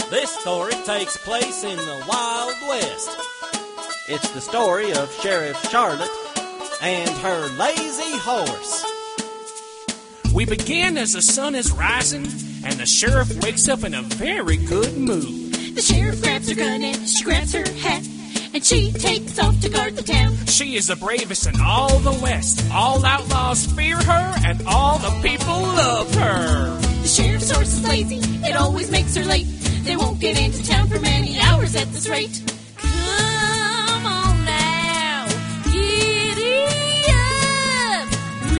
This story takes place in the Wild West. It's the story of Sheriff Charlotte and her lazy horse. We begin as the sun is rising, and the sheriff wakes up in a very good mood. The sheriff grabs her gun and she grabs her hat, and she takes off to guard the town. She is the bravest in all the West. All outlaws fear her, and all the people love her. The sheriff's horse is lazy, it always makes her late. They won't get into town for many hours at this rate. Come